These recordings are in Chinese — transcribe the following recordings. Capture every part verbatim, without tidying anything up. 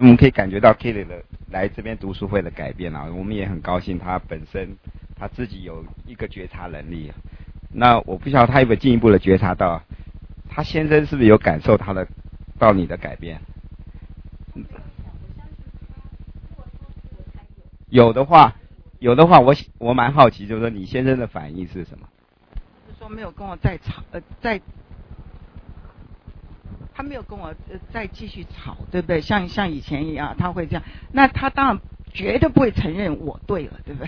我们可以感觉到 Kelly 的来这边读书会的改变啊，我们也很高兴他本身他自己有一个觉察能力。那我不晓得他有没有进一步的觉察到，他先生是不是有感受他的到你的改变？有的话，有的话，我我蛮好奇，就是说你先生的反应是什么？ 就是说没有跟我再吵，呃，再。他没有跟我呃再继续吵，对不对？像像以前一样，他会这样。那他当然绝对不会承认我对了，对不对？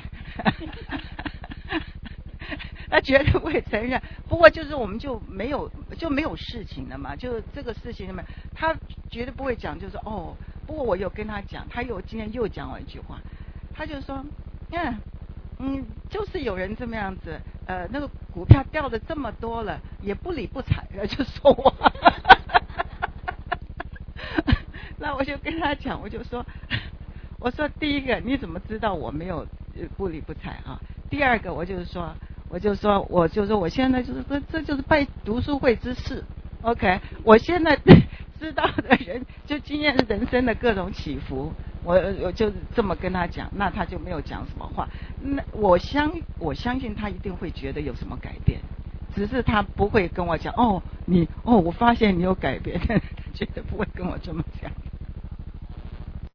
他绝对不会承认。不过就是我们就没有就没有事情了嘛，就这个事情嘛，他绝对不会讲，就是哦。不过我有跟他讲，他又今天又讲我一句话，他就说，嗯嗯，就是有人这么样子，呃，那个股票掉的这么多了，也不理不睬的，就说我。那我就跟他讲，我就说，我说第一个你怎么知道我没有不理不睬啊？第二个我就是说，我就说我就说我现在就是说这就是拜读书会之事 ，OK， 我现在知道的人就经验人生的各种起伏，我我就这么跟他讲，那他就没有讲什么话。那我相我相信他一定会觉得有什么改变。只是他不会跟我讲哦，你哦，我发现你有改变，他绝对不会跟我这么讲。